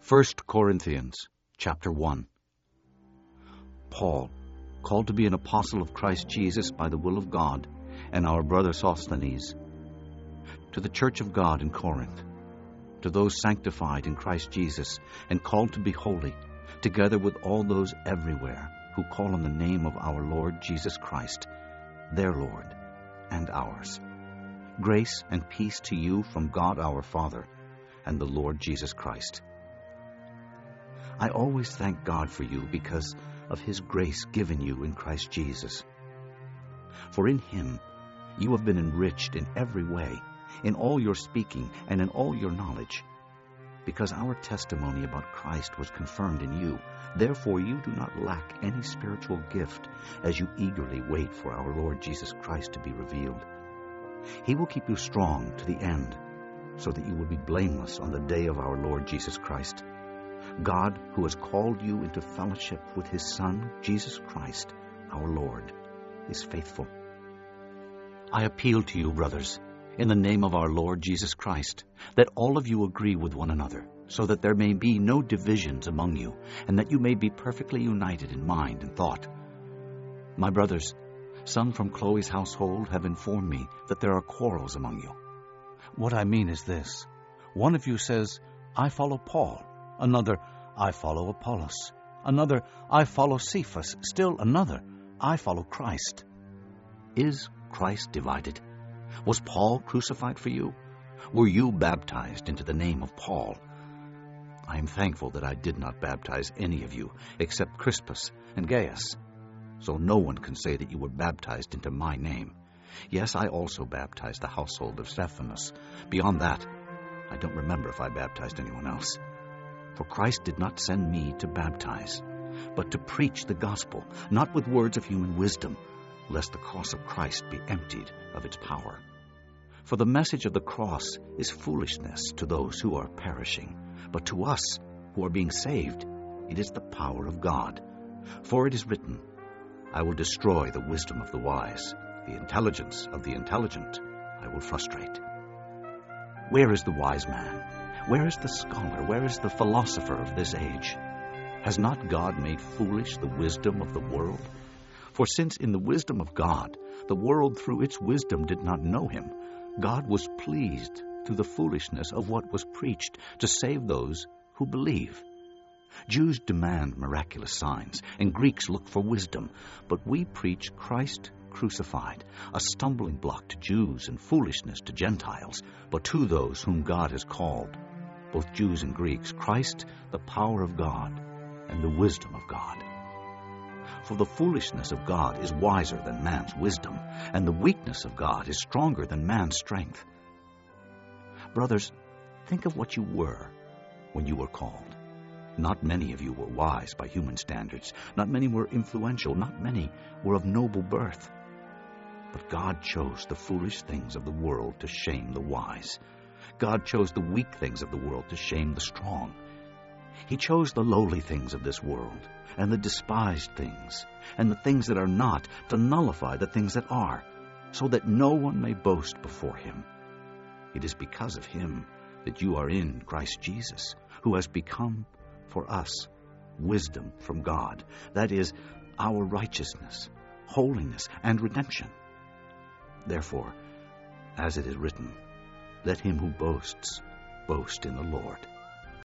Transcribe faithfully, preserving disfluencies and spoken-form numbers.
First Corinthians chapter one. Paul, called to be an apostle of Christ Jesus by the will of God, and our brother Sosthenes, to the church of God in Corinth, to those sanctified in Christ Jesus and called to be holy, together with all those everywhere who call on the name of our Lord Jesus Christ, their Lord and ours. Grace and peace to you from God our Father and the Lord Jesus Christ. I always thank God for you because of his grace given you in Christ Jesus. For in him you have been enriched in every way, in all your speaking and in all your knowledge, because our testimony about Christ was confirmed in you. Therefore you do not lack any spiritual gift as you eagerly wait for our Lord Jesus Christ to be revealed. He will keep you strong to the end, so that you will be blameless on the day of our Lord Jesus Christ. God, who has called you into fellowship with his Son, Jesus Christ, our Lord, is faithful. I appeal to you, brothers, in the name of our Lord Jesus Christ, that all of you agree with one another, so that there may be no divisions among you, and that you may be perfectly united in mind and thought. My brothers, some from Chloe's household have informed me that there are quarrels among you. What I mean is this: one of you says, I follow Paul. Another, I follow Apollos. Another, I follow Cephas. Still another, I follow Christ. Is Christ divided? Was Paul crucified for you? Were you baptized into the name of Paul? I am thankful that I did not baptize any of you except Crispus and Gaius, so no one can say that you were baptized into my name. Yes, I also baptized the household of Stephanas. Beyond that, I don't remember if I baptized anyone else. For Christ did not send me to baptize, but to preach the gospel, not with words of human wisdom, lest the cross of Christ be emptied of its power. For the message of the cross is foolishness to those who are perishing, but to us who are being saved, it is the power of God. For it is written, I will destroy the wisdom of the wise, the intelligence of the intelligent I will frustrate. Where is the wise man? Where is the scholar? Where is the philosopher of this age? Has not God made foolish the wisdom of the world? For since in the wisdom of God, the world through its wisdom did not know him, God was pleased through the foolishness of what was preached to save those who believe. Jews demand miraculous signs, and Greeks look for wisdom, but we preach Christ crucified, a stumbling block to Jews and foolishness to Gentiles, but to those whom God has called, both Jews and Greeks, Christ, the power of God and the wisdom of God. For the foolishness of God is wiser than man's wisdom, and the weakness of God is stronger than man's strength. Brothers, think of what you were when you were called. Not many of you were wise by human standards. Not many were influential. Not many were of noble birth. But God chose the foolish things of the world to shame the wise. God chose the weak things of the world to shame the strong. He chose the lowly things of this world, and the despised things, and the things that are not, to nullify the things that are, so that no one may boast before him. It is because of him that you are in Christ Jesus, who has become for us wisdom from God, that is, our righteousness, holiness, and redemption. Therefore, as it is written, let him who boasts boast in the Lord.